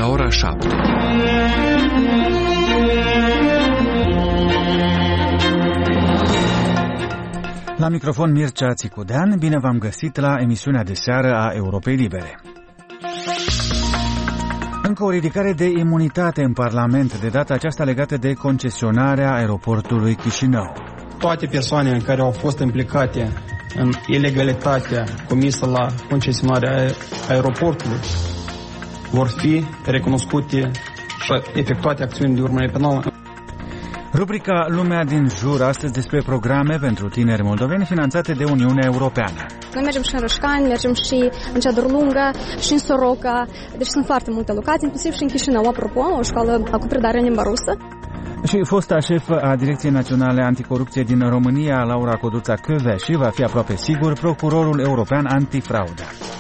la ora 7. La microfon Mircea Țicudean, bine v-am găsit la emisiunea de seară a Europei Libere. Încă o ridicare de imunitate în Parlament, de data aceasta legată de concesionarea aeroportului Chișinău. Toate persoanele care au fost implicate în ilegalitatea comisă la concesionarea aeroportului vor fi recunoscute și efectuate acțiuni de urmărire penală. Rubrica Lumea din jur, astăzi despre programe pentru tineri moldoveni finanțate de Uniunea Europeană. Noi mergem și în Rășcani, mergem și în Ceadăr Lungă, și în Soroca, deci sunt foarte multe locații, inclusiv și în Chișinău, apropo, o școală cu predare în limba rusă. Și fosta șefă a Direcției Naționale Anticorupție din România, Laura Codruța-Kövesi, va fi aproape sigur procurorul european antifraudă.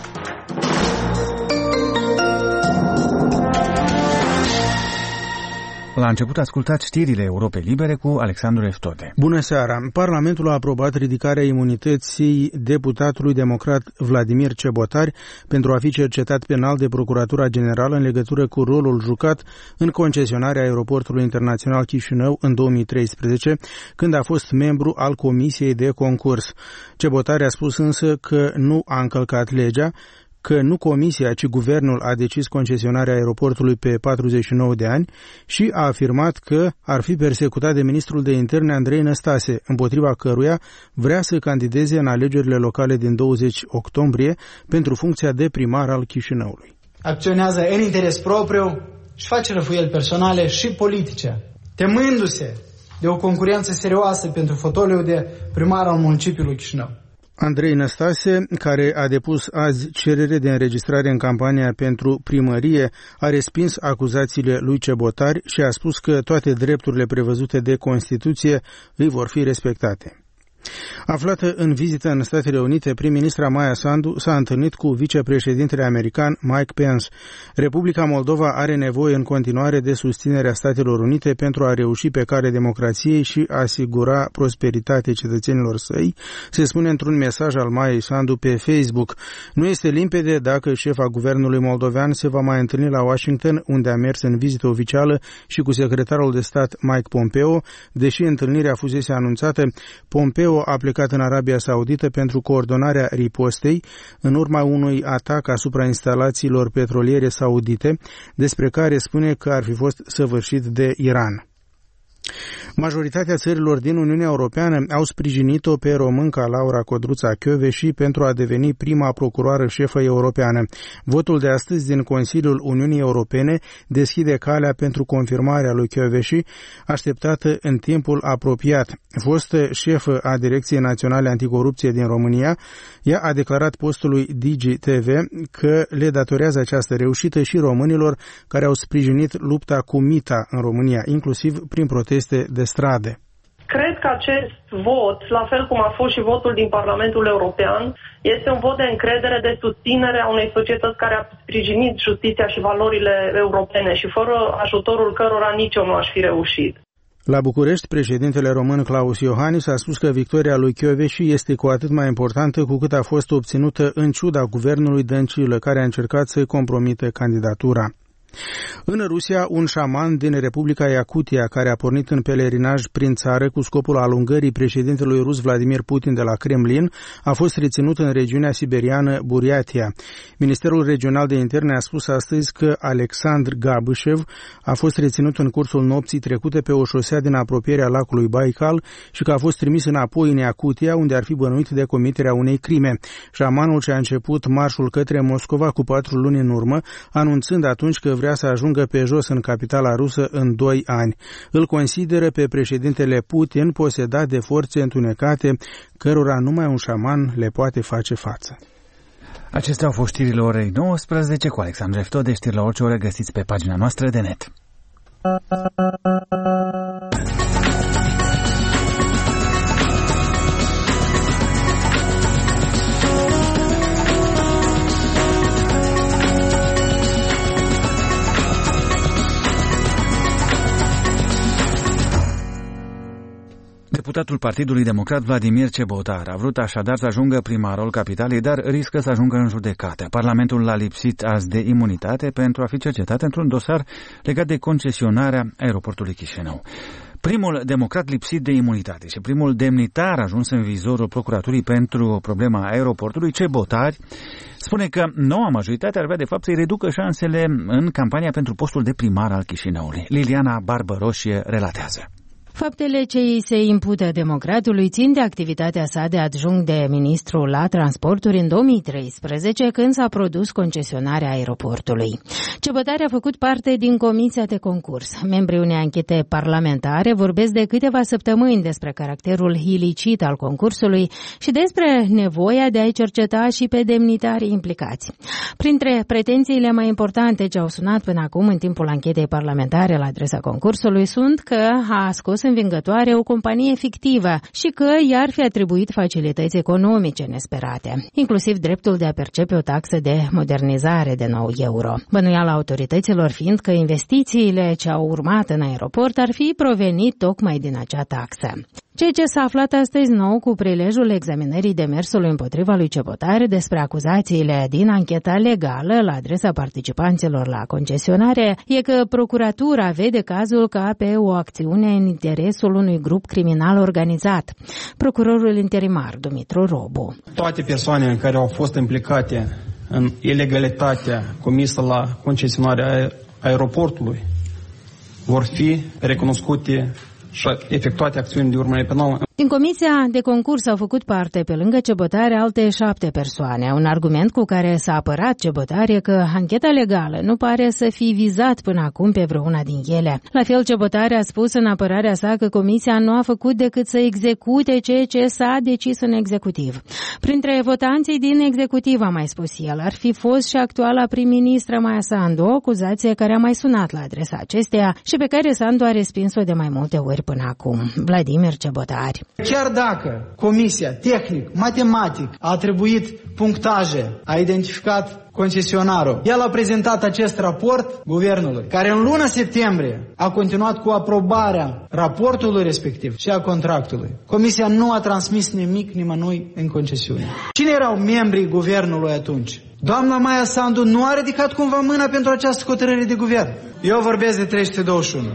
La început ascultați știrile Europei Libere cu Alexandru Eftode. Bună seara! Parlamentul a aprobat ridicarea imunității deputatului democrat Vladimir Cebotari pentru a fi cercetat penal de Procuratura Generală în legătură cu rolul jucat în concesionarea aeroportului internațional Chișinău în 2013, când a fost membru al Comisiei de Concurs. Cebotari a spus însă că nu a încălcat legea, că nu Comisia, ci Guvernul a decis concesionarea aeroportului pe 49 de ani și a afirmat că ar fi persecutat de ministrul de interne Andrei Năstase, împotriva căruia vrea să candideze în alegerile locale din 20 octombrie pentru funcția de primar al Chișinăului. Acționează în interes propriu și face răfuieli personale și politice, temându-se de o concurență serioasă pentru fotoliul de primar al municipiului Chișinău. Andrei Năstase, care a depus azi cerere de înregistrare în campania pentru primărie, a respins acuzațiile lui Cebotari și a spus că toate drepturile prevăzute de Constituție îi vor fi respectate. Aflată în vizită în Statele Unite, prim-ministra Maia Sandu s-a întâlnit cu vicepreședintele american Mike Pence. Republica Moldova are nevoie în continuare de susținerea Statelor Unite pentru a reuși pe calea democrației și a asigura prosperitatea cetățenilor săi, se spune într-un mesaj al Maiei Sandu pe Facebook. Nu este limpede dacă șefa guvernului moldovean se va mai întâlni la Washington, unde a mers în vizită oficială și cu secretarul de stat Mike Pompeo, deși întâlnirea fusese anunțată. Pompeo a plecat în Arabia Saudită pentru coordonarea ripostei în urma unui atac asupra instalațiilor petroliere saudite, despre care spune că ar fi fost săvârșit de Iran. Majoritatea țărilor din Uniunea Europeană au sprijinit-o pe românca Laura Codruța-Kövesi pentru a deveni prima procuroară șefă europeană. Votul de astăzi din Consiliul Uniunii Europene deschide calea pentru confirmarea lui Kövesi, așteptată în timpul apropiat. Fostă șefă a Direcției Naționale Anticorupție din România, ea a declarat postului DigiTV că le datorează această reușită și românilor care au sprijinit lupta cu mita în România, inclusiv prin proteste de stradă. Cred că acest vot, la fel cum a fost și votul din Parlamentul European, este un vot de încredere, de susținere a unei societăți care a sprijinit justiția și valorile europene și fără ajutorul cărora nici eu nu aș fi reușit. La București, președintele român Claus Iohannis a spus că victoria lui Kövesi este cu atât mai importantă cu cât a fost obținută în ciuda guvernului Dăncilă, care a încercat să compromită candidatura. În Rusia, un șaman din Republica Iacutia, care a pornit în pelerinaj prin țară cu scopul alungării președintelui rus Vladimir Putin de la Kremlin, a fost reținut în regiunea siberiană Buriatia. Ministerul Regional de Interne a spus astăzi că Alexandr Gabyshev a fost reținut în cursul nopții trecute pe o șosea din apropierea lacului Baikal și că a fost trimis înapoi în Iacutia, unde ar fi bănuit de comiterea unei crime. Șamanul și-a început marșul către Moscova cu 4 luni în urmă, anunțând atunci că vrea să ajungă pe jos în capitala rusă în 2 ani. Îl consideră pe președintele Putin posedat de forțe întunecate, cărora numai un șaman le poate face față. Acestea au fost știrile orei 19 cu Alexandru Eftode. Știri la orice oră găsiți pe pagina noastră de net. Deputatul Partidului Democrat Vladimir Cebotar a vrut așadar să ajungă primarul capitalei, dar riscă să ajungă în judecată. Parlamentul l-a lipsit azi de imunitate pentru a fi cercetat într-un dosar legat de concesionarea aeroportului Chișinău. Primul democrat lipsit de imunitate și primul demnitar ajuns în vizorul procuraturii pentru problema aeroportului, Cebotari, spune că noua majoritate ar vrea de fapt să-i reducă șansele în campania pentru postul de primar al Chișinăului. Liliana Barbăroșie relatează. Faptele ce îi se impută democratului țin de activitatea sa de adjunct de ministru la transporturi în 2013, când s-a produs concesionarea aeroportului. Cebotari a făcut parte din comisia de concurs. Membrii unei anchete parlamentare vorbesc de câteva săptămâni despre caracterul ilicit al concursului și despre nevoia de a-i cerceta și pe demnitarii implicați. Printre pretențiile mai importante ce au sunat până acum în timpul anchetei parlamentare la adresa concursului sunt că a scos învingătoare o companie fictivă și că i-ar fi atribuit facilități economice nesperate, inclusiv dreptul de a percepe o taxă de modernizare de 9 euro. Bănuiala autorităților fiind că investițiile ce au urmat în aeroport ar fi provenit tocmai din acea taxă. Ceea ce s-a aflat astăzi nou cu prilejul examinării demersului împotriva lui Cebotari despre acuzațiile din ancheta legală la adresa participanților la concesionare e că procuratura vede cazul ca pe o acțiune în interesul unui grup criminal organizat. Procurorul interimar Dumitru Robu. Toate persoanele care au fost implicate în ilegalitatea comisă la concesionarea aeroportului vor fi recunoscute și efectuate acțiuni de urmărire penală. Din comisia de concurs au făcut parte, pe lângă Cebotari, alte 7 persoane. Un argument cu care s-a apărat Cebotari e că ancheta legală nu pare să fi vizat până acum pe vreuna din ele. La fel, Cebotari a spus în apărarea sa că comisia nu a făcut decât să execute ceea ce s-a decis în executiv. Printre votanții din executiv, a mai spus el, ar fi fost și actuala prim-ministră Maia Sandu, o acuzație care a mai sunat la adresa acesteia și pe care Sandu a respins-o de mai multe ori până acum. Vladimir Cebotari. Chiar dacă comisia tehnic, matematic a atribuit punctaje, a identificat concesionarul, el a prezentat acest raport guvernului, care în luna septembrie a continuat cu aprobarea raportului respectiv și a contractului. Comisia nu a transmis nimic nimănui în concesiune. Cine erau membrii guvernului atunci? Doamna Maia Sandu nu a ridicat cumva mâna pentru această hotărâre de guvern. Eu vorbesc de 321.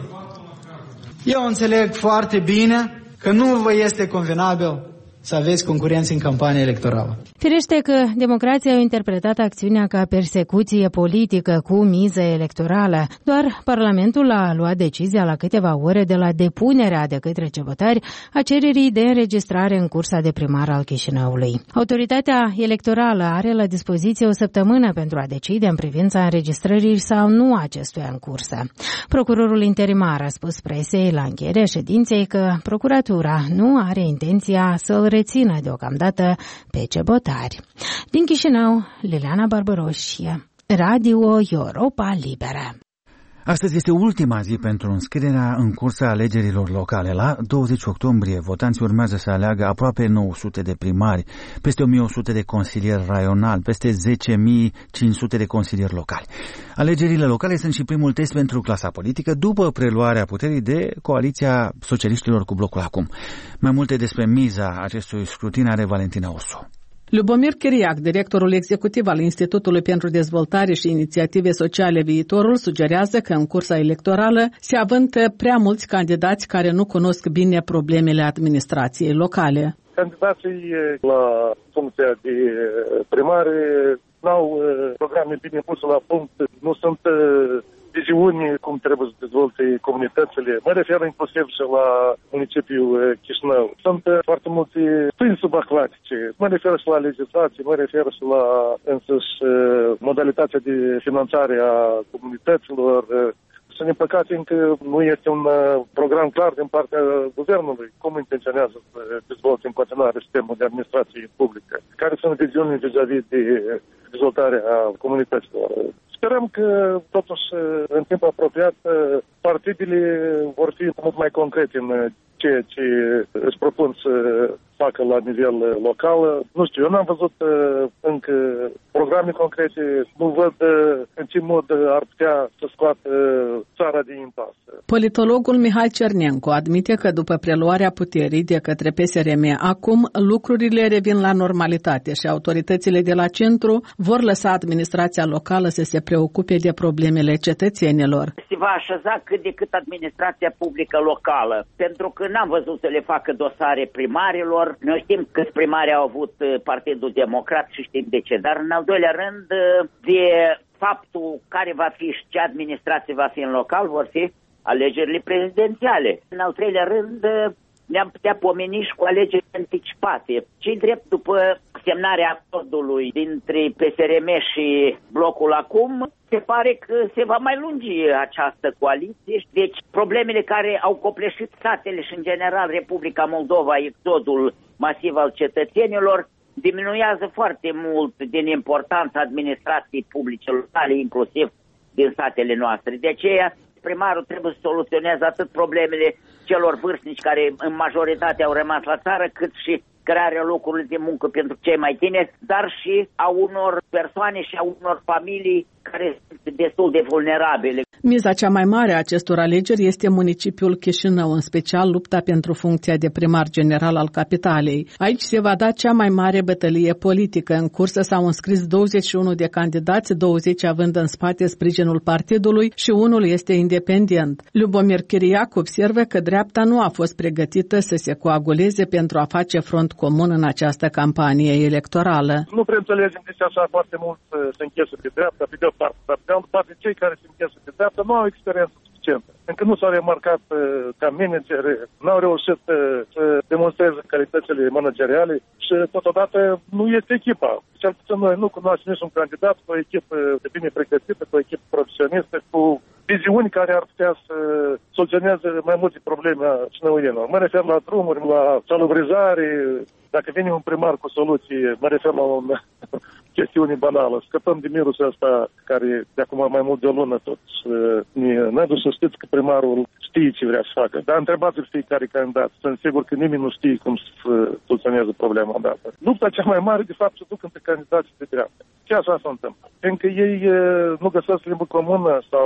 Eu înțeleg foarte bine că nu vă este convenabil să aveți concurenți în campanie electorală. Firește că democrații au interpretat acțiunea ca persecuție politică cu miză electorală. Doar Parlamentul a luat decizia la câteva ore de la depunerea de către Cebotari a cererii de înregistrare în cursa de primar al Chișinăului. Autoritatea electorală are la dispoziție o săptămână pentru a decide în privința înregistrării sau nu acestuia în cursă. Procurorul interimar a spus presei la încheierea ședinței că procuratura nu are intenția să rețină deocamdată pe Cebotari. Din Chișinău, Liliana Barbăroșie, Radio Europa Liberă. Astăzi este ultima zi pentru înscrierea în cursa alegerilor locale. La 20 octombrie, votanții urmează să aleagă aproape 900 de primari, peste 1100 de consilieri raionali, peste 10.500 de consilieri locali. Alegerile locale sunt și primul test pentru clasa politică după preluarea puterii de coaliția socialiștilor cu blocul acum. Mai multe despre miza acestui scrutin are Valentina Osu. Lubomir Chiriac, directorul executiv al Institutului pentru Dezvoltare și Inițiative Sociale Viitorul, sugerează că în cursa electorală se avântă prea mulți candidați care nu cunosc bine problemele administrației locale. Candidații la funcția de primare n-au programe bine puse la punct, nu sunt viziuni cum trebuie să dezvolte comunitățile. Mă refer inclusiv și la municipiul Chișinău. Sunt foarte multe stâni subacvatice. Mă refer și la legislație, mă refer și la însăși modalitatea de finanțare a comunităților. Și din păcate încă nu este un program clar din partea guvernului cum intenționează să dezvolte în continuare sistemul de administrație publică. Care sunt viziunile vis-a-vis de dezvoltarea comunităților. Sperăm că, totuși, în timp apropiat, partidele vor fi mult mai concrete în ceea ce își propun să facă la nivel local. Nu știu, eu n-am văzut încă programe concrete, nu văd în ce mod ar putea să scoată țara din impas. Politologul Mihai Cernencu admite că după preluarea puterii de către PSRM, acum lucrurile revin la normalitate și autoritățile de la centru vor lăsa administrația locală să se preocupe de problemele cetățenilor. Se va așeza cât de cât administrația publică locală, pentru că n-am văzut să le facă dosare primarilor. Noi știm câți primari au avut Partidul Democrat și știm de ce, dar în al doilea rând de faptul care va fi și ce administrație va fi în local vor fi alegerile prezidențiale. În al treilea rând ne-am putea pomeni și cu alegeri anticipate. Ce-i drept după semnarea acordului dintre PSRM și blocul acum, se pare că se va mai lungi această coaliție. Deci problemele care au copleșit statele și în general Republica Moldova, exodul masiv al cetățenilor, diminuează foarte mult din importanța administrației publice locale, inclusiv din statele noastre. De aceea, primarul trebuie să soluționeze atât problemele celor vârstnici care în majoritate au rămas la țară, cât și crearea locurilor de muncă pentru cei mai tineri, dar și a unor persoane și a unor familii care sunt destul de vulnerabile. Miza cea mai mare a acestor alegeri este municipiul Chișinău, în special lupta pentru funcția de primar general al capitalei. Aici se va da cea mai mare bătălie politică. În cursă s-au înscris 21 de candidați, 20 având în spate sprijinul partidului și unul este independent. Lubomir Chiriac observă că dreapta nu a fost pregătită să se coaguleze pentru a face front comun în această campanie electorală. Nu prea înțelegem de ce așa foarte mult se închesă pe dreapta, pe de o parte, dar pe altă parte cei care se închesă pe dreapta nu au experiență suficientă. Încă nu s-au remarcat ca manageri, n-au reușit să demonstreze calitățile manageriale și totodată nu este echipa. Cel puțin noi nu cunoaștem niciun candidat cu o echipă de bine pregătită, cu o echipă profesionistă, cu viziuni care ar putea să soluționeze mai multe probleme a cinăuienilor. Mă refer la drumuri, la salubrizare. Dacă vine un primar cu soluții, mă refer la o chestiune banală. Scăpăm de mirusul ăsta care de acum mai mult de o lună tot ne dus să știți că primarul știe ce vrea să facă. Dar întrebați-l fiecare candidat. Sunt sigur că nimeni nu știe cum să soluționeze problema dată. Lupta cea mai mare, de fapt, se duc între candidații de dreapta. Ce așa se întâmplă? Pentru că ei nu găsesc limbă comună sau,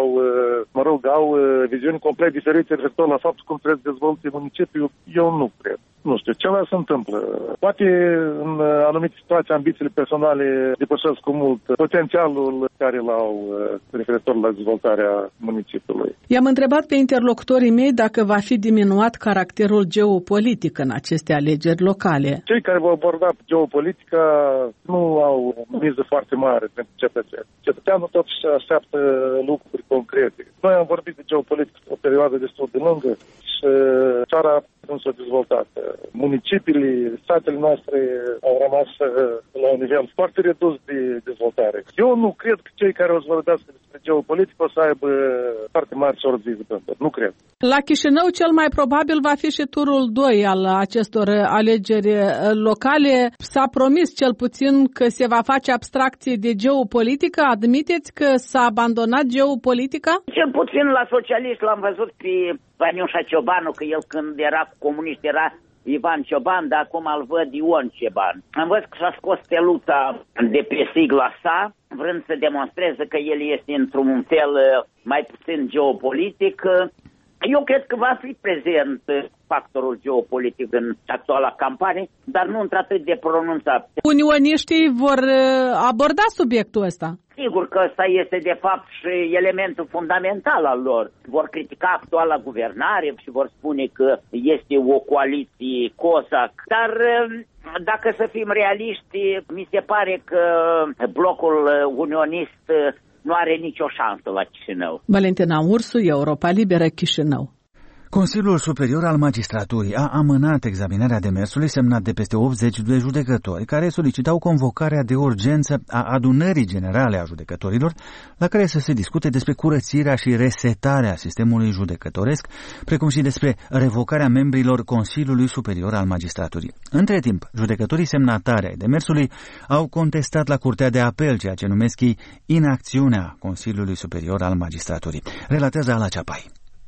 au viziuni complet diferite referitor la faptul cum trebuie să dezvolte municipiul, eu nu cred. Nu știu, ceva se întâmplă. Poate în anumite situații ambițiile personale depășesc cu mult potențialul care l-au referitor la dezvoltarea municipiului. I-am întrebat pe interlocutorii mei dacă va fi diminuat caracterul geopolitic în aceste alegeri locale. Cei care v-au abordat geopolitica nu au miză foarte mare pentru cetățeni. Cetățeanul totuși așteaptă lucruri concrete. Noi am vorbit de geopolitică o perioadă destul de lungă și țara nu s-a dezvoltat. Municipiile, statele noastre au rămas la un nivel foarte redus de dezvoltare. Eu nu cred că cei care o să vorbească despre geopolitică o să aibă foarte mari sorți de vânduri. Nu cred. La Chișinău cel mai probabil va fi și turul 2 al acestor alegeri locale. S-a promis cel puțin că se va face abstracție de geopolitică. Admiteți că s-a abandonat geopolitica? Cel puțin la socialiști l-am văzut pe Vaniușa Ciobanu, că el când era comunist era Ivan Cioban, dar acum îl văd Ion Cioban. Am văzut că s-a scos steluța de pe sigla sa, vrând să demonstreze că el este într-un fel mai puțin geopolitic. Eu cred că va fi prezent factorul geopolitic în actuala campanie, dar nu într-atât de pronunțat. Unioniștii vor aborda subiectul ăsta. Sigur că ăsta este de fapt și elementul fundamental al lor. Vor critica actuala guvernare și vor spune că este o coaliție COSAC. Dar dacă să fim realiști, mi se pare că blocul unionist nu are nicio șansă la Chișinău. Valentina Ursu, Europa Liberă, Chișinău. Consiliul Superior al Magistraturii a amânat examinarea demersului semnat de peste 80 de judecători care solicitau convocarea de urgență a adunării generale a judecătorilor la care să se discute despre curățirea și resetarea sistemului judecătoresc, precum și despre revocarea membrilor Consiliului Superior al Magistraturii. Între timp, judecătorii semnatari ai demersului au contestat la Curtea de Apel ceea ce numesc ei inacțiunea Consiliului Superior al Magistraturii. Relatează Ala Ceapai. 80 de judecători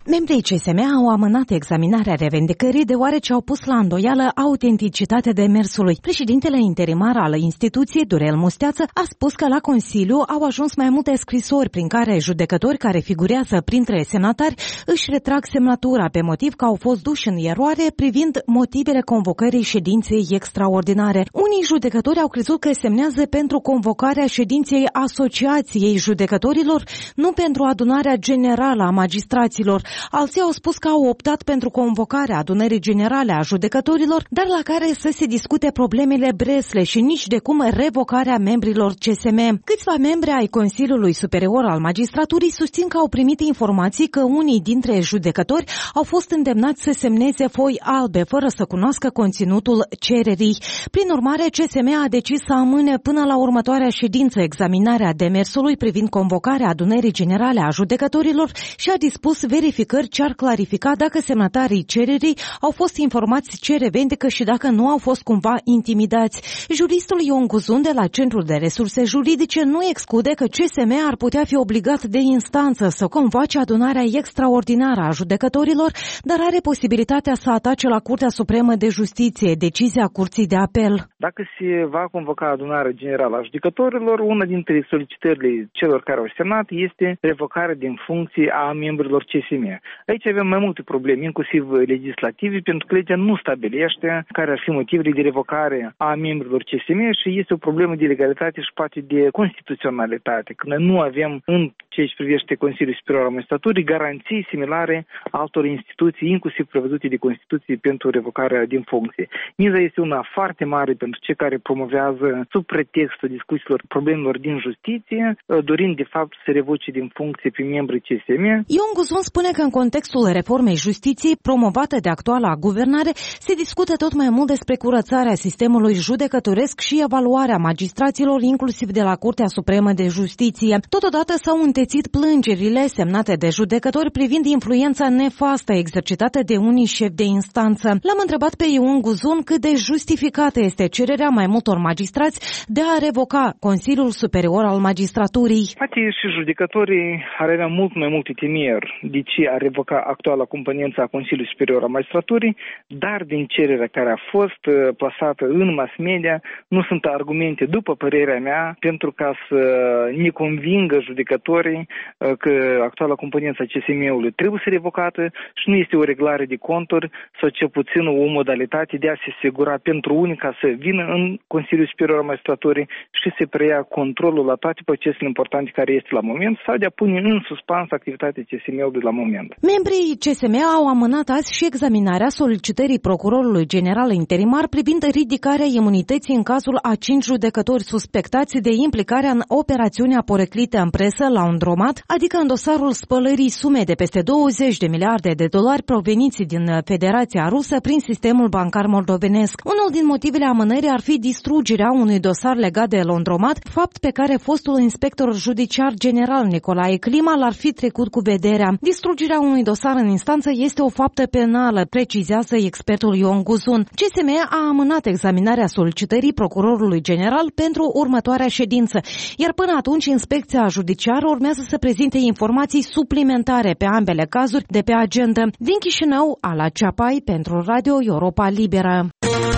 Membrii CSM au amânat examinarea revendicării deoarece au pus la îndoială autenticitatea demersului. Președintele interimar al instituției, Durel Musteață, a spus că la Consiliu au ajuns mai multe scrisori prin care judecători care figurează printre semnatari își retrag semnătura pe motiv că au fost duși în eroare privind motivele convocării ședinței extraordinare. Unii judecători au crezut că semnează pentru convocarea ședinței Asociației Judecătorilor, nu pentru adunarea generală a magistraților. Alții au spus că au optat pentru convocarea adunării generale a judecătorilor, dar la care să se discute problemele Bresle și nici de cum revocarea membrilor CSM. Câțiva membri ai Consiliului Superior al Magistraturii susțin că au primit informații că unii dintre judecători au fost îndemnați să semneze foi albe, fără să cunoască conținutul cererii. Prin urmare, CSM a decis să amâne până la următoarea ședință examinarea demersului privind convocarea adunării generale a judecătorilor și a dispus verificări ce ar clarifica dacă semnatarii cererii au fost informați ce revendică și dacă nu au fost cumva intimidați. Juristul Ion Guzun de la Centrul de Resurse Juridice nu exclude că CSM ar putea fi obligat de instanță să convoace adunarea extraordinară a judecătorilor, dar are posibilitatea să atace la Curtea Supremă de Justiție decizia Curții de Apel. Dacă se va convoca adunarea generală a judecătorilor, una dintre solicitările celor care au semnat este revocarea din funcție a membrilor CSM. Aici avem mai multe probleme, inclusiv legislative, pentru că legea nu stabilește care ar fi motivele de revocare a membrilor CSM și este o problemă de legalitate și poate de constituționalitate, când nu avem în ceea ce privește Consiliul Superior al Magistraturii garanții similare altor instituții, inclusiv prevăzute de Constituție pentru revocarea din funcție. Miza este una foarte mare pentru cei care promovează sub pretextul discuțiilor problemelor din justiție, dorind de fapt să revoce din funcție pe membrii CSM. Ion Guzun spune că în contextul reformei justiției promovată de actuala guvernare se discută tot mai mult despre curățarea sistemului judecătoresc și evaluarea magistraților, inclusiv de la Curtea Supremă de Justiție. Totodată s-au întețit plângerile semnate de judecători privind influența nefastă exercitată de unii șefi de instanță. L-am întrebat pe Ion Guzun cât de justificată este cererea mai multor magistrați de a revoca Consiliul Superior al Magistraturii. Poate și judecătorii ar avea mult mai multe temeri de ce a revoca actuala componență a Consiliului Superior al Magistraturii, dar din cererea care a fost plasată în mass media, nu sunt argumente, după părerea mea, pentru ca să ne convingă judecătorii că actuala componență a CSM-ului trebuie să revocată și nu este o reglare de conturi sau cel puțin o modalitate de a se asigura pentru unii ca să vină în Consiliul Superior al Magistraturii și să preia controlul la toate procesele importante care este la moment sau de a pune în suspans activitatea CSM-ului la moment. Membrii CSM au amânat azi și examinarea solicitării procurorului general interimar privind ridicarea imunității în cazul a 5 judecători suspectați de implicarea în operațiunea poreclită în presă la Laundromat, adică în dosarul spălării sume de peste 20 de miliarde de dolari proveniți din Federația Rusă prin sistemul bancar moldovenesc. Unul din motivele amânării ar fi distrugerea unui dosar legat de Laundromat, fapt pe care fostul inspector judiciar general Nicolae Clima l-ar fi trecut cu vederea. Distrugerea unui dosar în instanță este o faptă penală, precizează expertul Ion Guzun. CSM a amânat examinarea solicitării procurorului general pentru următoarea ședință, iar până atunci inspecția judiciară urmează să prezinte informații suplimentare pe ambele cazuri de pe agenda. Din Chișinău, Ala Ceapai pentru Radio Europa Liberă.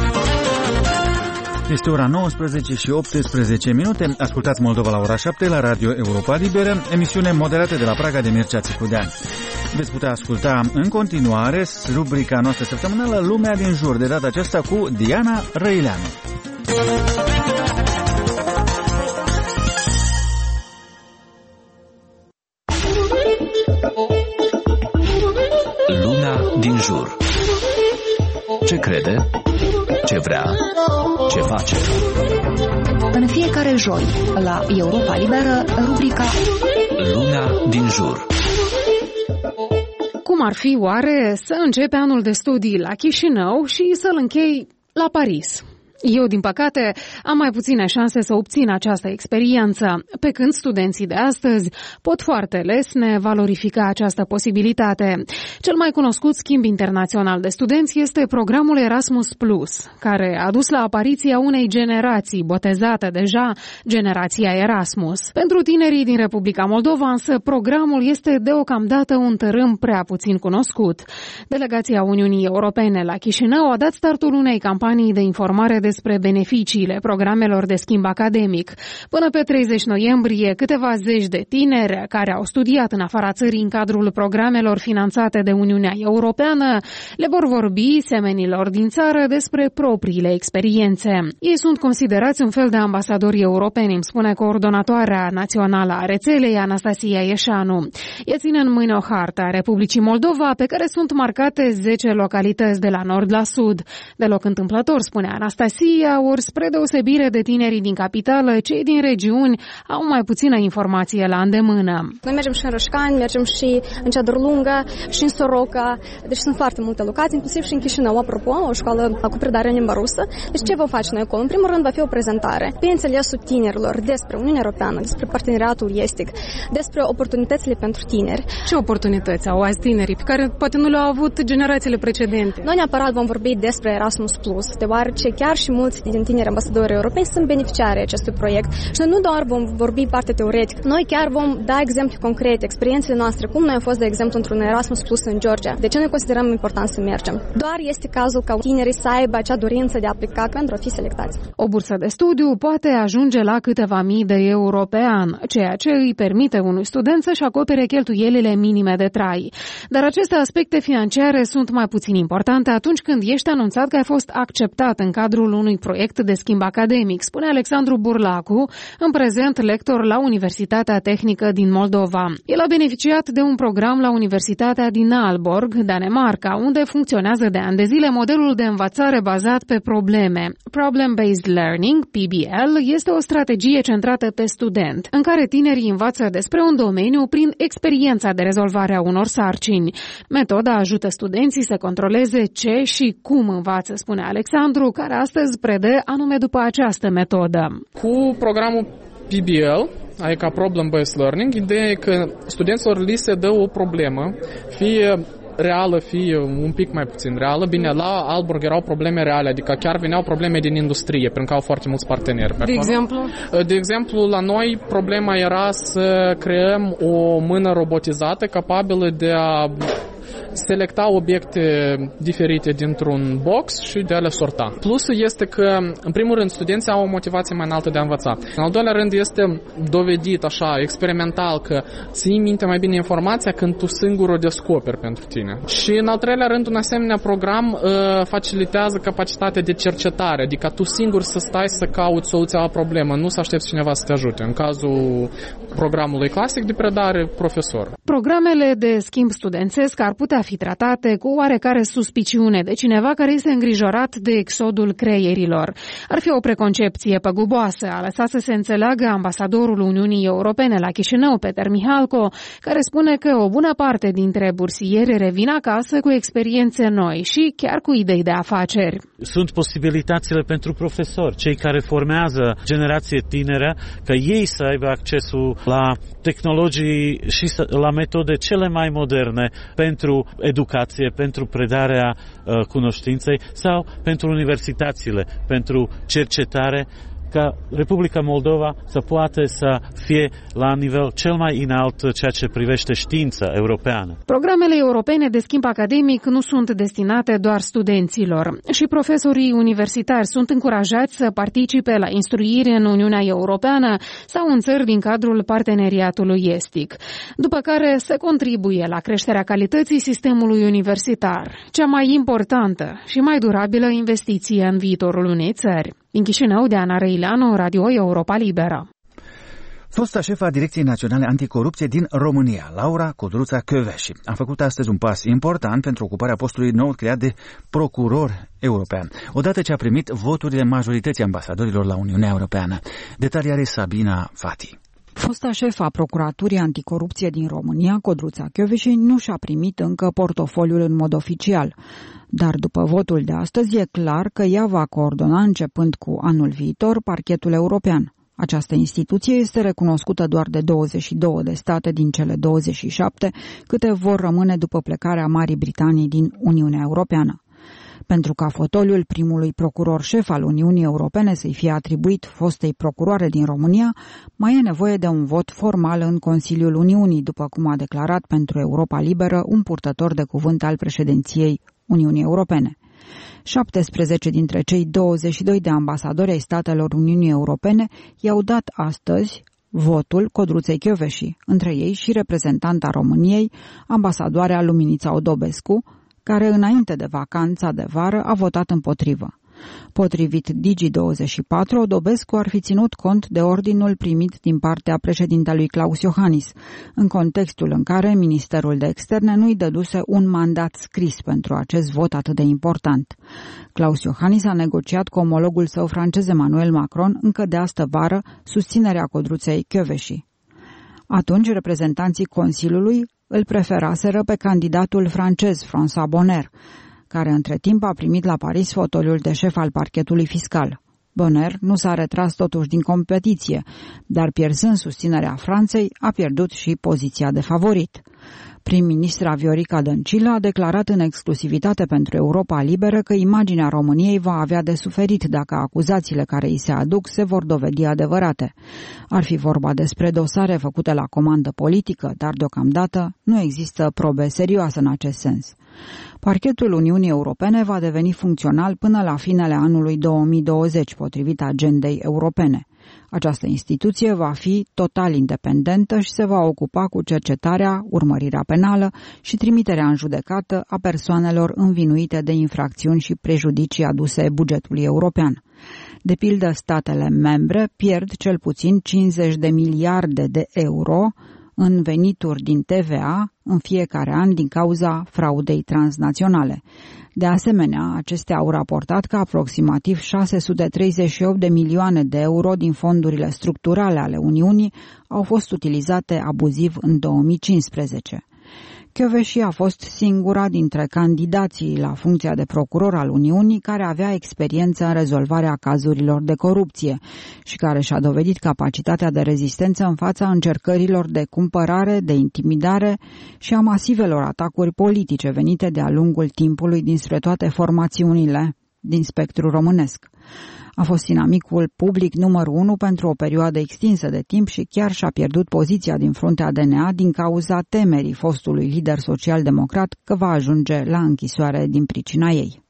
Este ora 19 și 18 minute. Ascultați Moldova la ora 7 la Radio Europa Liberă, emisiune moderată de la Praga de Mircea Țicudean. Veți putea asculta în continuare rubrica noastră săptămânală Lumea din jur, de data aceasta cu Diana Răileanu. Lumea din jur. Ce crede? Ce vrea? Ce face? În fiecare joi, la Europa Liberă, rubrica Lumea din jur. Cum ar fi oare să începi anul de studii la Chișinău și să-l închei la Paris? Eu, din păcate, am mai puține șanse să obțin această experiență, pe când studenții de astăzi pot foarte lesne valorifica această posibilitate. Cel mai cunoscut schimb internațional de studenți este programul Erasmus+, care a dus la apariția unei generații botezată deja Generația Erasmus. Pentru tinerii din Republica Moldova, însă, programul este deocamdată un tărâm prea puțin cunoscut. Delegația Uniunii Europene la Chișinău a dat startul unei campanii de informare despre beneficiile programelor de schimb academic. Până pe 30 noiembrie, câteva zeci de tineri care au studiat în afara țării în cadrul programelor finanțate de Uniunea Europeană le vor vorbi semenilor din țară despre propriile experiențe. Ei sunt considerați un fel de ambasadori europeni, îmi spune coordonatoarea națională a rețelei, Anastasia Ieșanu. Ea ține în mâini o hartă a Republicii Moldova, pe care sunt marcate 10 localități de la nord la sud. Deloc întâmplător, spune Anastasia, ori spre deosebire de tinerii din capitală, cei din regiuni au mai puțină informație la îndemână. Noi mergem și în Rășcani, mergem și în Ceadurlungă, și în Soroca, deci sunt foarte multe locații, inclusiv și în Chișinău, apropo, o școală cu predare în limba rusă. Deci ce vom face noi acolo? În primul rând va fi o prezentare pe înțelesul tinerilor despre Uniunea Europeană, despre parteneriatul estic, despre oportunitățile pentru tineri. Ce oportunități au azi tinerii pe care poate nu le-au avut generațiile precedente? Noi neapărat vom vorbi despre Erasmus+, deoarece chiar și mulți din tineri ambasadori europeni sunt beneficiari acestui proiect. Și noi nu doar vom vorbi parte teoretică, noi chiar vom da exemple concrete, experiențele noastre, cum noi am fost, de exemplu, într-un Erasmus+ în Georgia. De ce noi considerăm important să mergem? Doar este cazul ca tinerii să aibă acea dorință de a aplica pentru a fi selectați. O bursă de studiu poate ajunge la câteva mii de euro pe an, ceea ce îi permite unui student să-și acopere cheltuielile minime de trai. Dar aceste aspecte financiare sunt mai puțin importante atunci când ești anunțat că ai fost acceptat în cadrul unui proiect de schimb academic, spune Alexandru Burlacu, în prezent lector la Universitatea Tehnică din Moldova. El a beneficiat de un program la Universitatea din Aalborg, Danemarca, unde funcționează de ani de zile modelul de învățare bazat pe probleme. Problem-Based Learning, PBL, este o strategie centrată pe student, în care tinerii învață despre un domeniu prin experiența de rezolvare a unor sarcini. Metoda ajută studenții să controleze ce și cum învață, spune Alexandru, care astăzi predă anume după această metodă. Cu programul PBL, adică Problem-Based Learning, ideea e că studenților li se dă o problemă, fie reală, fie un pic mai puțin reală. Bine, la Aalborg erau probleme reale, adică chiar veneau probleme din industrie, pentru că au foarte mulți parteneri pe acolo. De exemplu, la noi problema era să creăm o mână robotizată capabilă de a selecta obiecte diferite dintr-un box și de a le sorta. Plusul este că, în primul rând, studenții au o motivație mai înaltă de a învăța. În al doilea rând, este dovedit, așa, experimental, că ții minte mai bine informația când tu singur o descoperi pentru tine. Și, în al treilea rând, un asemenea program facilitează capacitatea de cercetare, adică tu singur să stai să cauți soluția la problemă, nu să aștepți cineva să te ajute. În cazul programului clasic de predare, profesor. Programele de schimb studențesc ar putea fi tratate cu oarecare suspiciune de cineva care este îngrijorat de exodul creierilor. Ar fi o preconcepție păguboasă, a lăsat să se înțeleagă ambasadorul Uniunii Europene la Chișinău, Peter Mihalco, care spune că o bună parte dintre bursieri revin acasă cu experiențe noi și chiar cu idei de afaceri. Sunt posibilitățile pentru profesori, cei care formează generație tineră, că ei să aibă accesul la tehnologii și la metode cele mai moderne pentru educație, pentru predarea cunoștinței sau pentru universitățile, pentru cercetare, ca Republica Moldova să poată să fie la nivel cel mai înalt ceea ce privește știința europeană. Programele europene de schimb academic nu sunt destinate doar studenților. Și profesorii universitari sunt încurajați să participe la instruire în Uniunea Europeană sau în țări din cadrul parteneriatului estic, după care se contribuie la creșterea calității sistemului universitar, cea mai importantă și mai durabilă investiție în viitorul unei țări. Din Chișinău, Diana Răileanu, Radio Europa Liberă. Fosta șefa Direcției Naționale Anticorupție din România, Laura Codruța Căveși, a făcut astăzi un pas important pentru ocuparea postului nou creat de procuror european, odată ce a primit voturile majorității ambasadorilor la Uniunea Europeană. Detalii are Sabina Fati. Fosta șefa a Procuraturii Anticorupție din România, Codruța Kövesi, nu și-a primit încă portofoliul în mod oficial, dar după votul de astăzi e clar că ea va coordona începând cu anul viitor parchetul european. Această instituție este recunoscută doar de 22 de state din cele 27, câte vor rămâne după plecarea Marii Britanii din Uniunea Europeană. Pentru ca fotoliul primului procuror șef al Uniunii Europene să-i fie atribuit fostei procuroare din România, mai e nevoie de un vot formal în Consiliul Uniunii, după cum a declarat pentru Europa Liberă un purtător de cuvânt al președinției Uniunii Europene. 17 dintre cei 22 de ambasadori ai statelor Uniunii Europene i-au dat astăzi votul Codruței Kövesi, între ei și reprezentanta României, ambasadoarea Luminița Odobescu, care înainte de vacanța de vară a votat împotrivă. Potrivit Digi24, Odobescu ar fi ținut cont de ordinul primit din partea președintelui Klaus Iohannis, în contextul în care Ministerul de Externe nu-i dăduse un mandat scris pentru acest vot atât de important. Klaus Iohannis a negociat cu omologul său francez Emmanuel Macron încă de astă vară susținerea Codruței Kövesi. Atunci, reprezentanții Consiliului îl preferaseră pe candidatul francez François Bonner, care între timp a primit la Paris fotoliul de șef al parchetului fiscal. Bonner nu s-a retras totuși din competiție, dar pierzând susținerea Franței, a pierdut și poziția de favorit. Prim-ministra Viorica Dăncilă a declarat în exclusivitate pentru Europa Liberă că imaginea României va avea de suferit dacă acuzațiile care îi se aduc se vor dovedi adevărate. Ar fi vorba despre dosare făcute la comandă politică, dar deocamdată nu există probe serioase în acest sens. Parchetul Uniunii Europene va deveni funcțional până la finele anului 2020, potrivit agendei europene. Această instituție va fi total independentă și se va ocupa cu cercetarea, urmărirea penală și trimiterea în judecată a persoanelor învinuite de infracțiuni și prejudicii aduse bugetului european. De pildă, statele membre pierd cel puțin 50 de miliarde de euro în venituri din TVA în fiecare an din cauza fraudei transnaționale. De asemenea, acestea au raportat că aproximativ 638 de milioane de euro din fondurile structurale ale Uniunii au fost utilizate abuziv în 2015. Kövesi a fost singura dintre candidații la funcția de procuror al Uniunii care avea experiență în rezolvarea cazurilor de corupție și care și-a dovedit capacitatea de rezistență în fața încercărilor de cumpărare, de intimidare și a masivelor atacuri politice venite de-a lungul timpului dinspre toate formațiunile din spectrul românesc. A fost inamicul public numărul 1 pentru o perioadă extinsă de timp și chiar și-a pierdut poziția din fruntea DNA din cauza temerii fostului lider social-democrat că va ajunge la închisoare din pricina ei.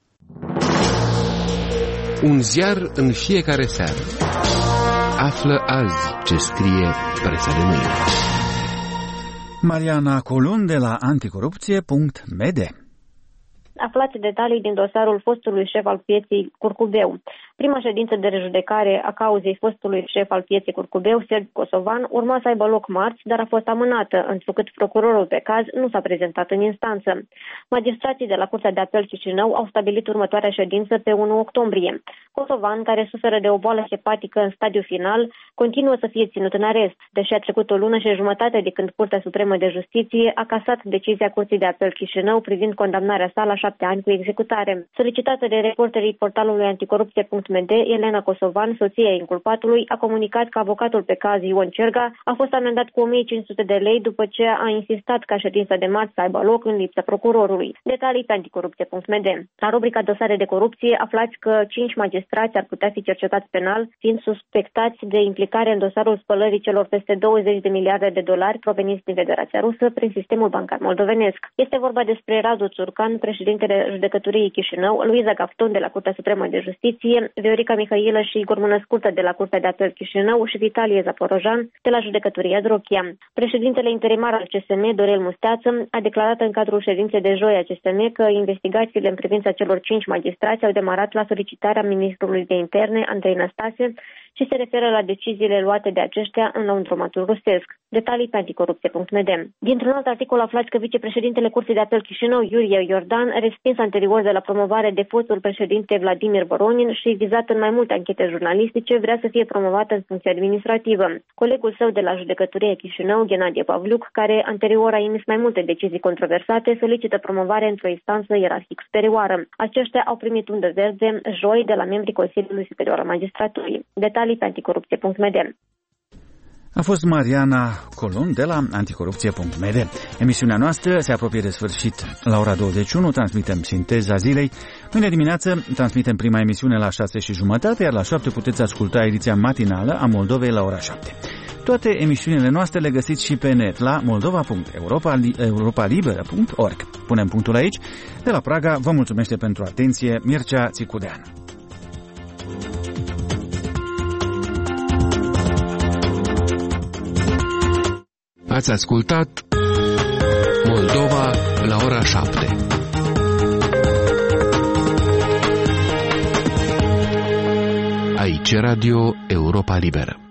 Un ziar în fiecare seară. Află azi ce scrie presa de mâine. Mariana Colun de la anticorupție.md. Aflați detalii din dosarul fostului șef al pieței Curcubeu. Prima ședință de rejudecare a cauzei fostului șef al pieței Curcubeu, Sergiu Kosovan, urma să aibă loc marți, dar a fost amânată, întrucât procurorul pe caz nu s-a prezentat în instanță. Magistrații de la Curtea de Apel Chișinău au stabilit următoarea ședință pe 1 octombrie. Kosovan, care suferă de o boală hepatică în stadiu final, continuă să fie ținut în arest, deși a trecut o lună și jumătate de când Curtea Supremă de Justiție a casat decizia Curții de Apel Chișinău privind condamnarea sa la 7 ani cu executare. Solicitată de reporterii portalului anticorupție.md, Elena Kosovan, soția inculpatului, a comunicat că avocatul pe caz, Ion Cerga, a fost amendat cu 1500 de lei după ce a insistat ca ședința de marți să aibă loc în lipsa procurorului. Detalii pe anticorupție.md. La rubrica dosare de corupție aflați că 5 magistrați ar putea fi cercetați penal, fiind suspectați de implicare în dosarul spălării celor peste 20 de miliarde de dolari proveniți din Federația Rusă prin sistemul bancar moldovenesc. Este vorba despre Radu Țurcan, președintele Judecătoriei Chișinău, Luiza Gafton de la Curtea Supremă de Justiție, Viorica Mihailă și Igor Mănăscurtă de la Curtea de Apel Chișinău și Vitalie Zaporojan de la Judecătoria Drochia. Președintele interimar al CSM, Dorel Musteață, a declarat în cadrul ședinței de joi a CSM că investigațiile în privința celor 5 magistrați au demarat la solicitarea ministrului de interne, Andrei Năstase, și se referă la deciziile luate de aceștia în lăuntromatul rusesc. Detalii pe anticorupție.md. Dintr-un alt articol aflați că vicepreședintele Curții de Apel Chișinău, Iurie Iordan, respins anterior de la promovare de fostul președinte Vladimir Voronin și vizat în mai multe anchete jurnalistice, vrea să fie promovat în funcție administrativă. Colegul său de la judecătoria Chișinău, Ghenadie Pavliuc, care anterior a emis mai multe decizii controversate, solicită promovare într-o instanță ierarhic superioară. Aceștia au primit undă verde joi de la membrii Consiliului Superior al Magistraturii. Detalii pe anticorupție.md. A fost Mariana Colun de la anticorupție.md. Emisiunea noastră se apropie de sfârșit. La ora 21 transmitem Sinteza Zilei. Mâine dimineață transmitem prima emisiune la 6:30, iar la 7 puteți asculta ediția matinală a Moldovei la ora 7. Toate emisiunile noastre le găsiți și pe net la moldova.europalibera.org. Punem punctul aici. De la Praga vă mulțumește pentru atenție Mircea Țicudean. Ați ascultat Moldova la ora 7. Aici Radio Europa Liberă.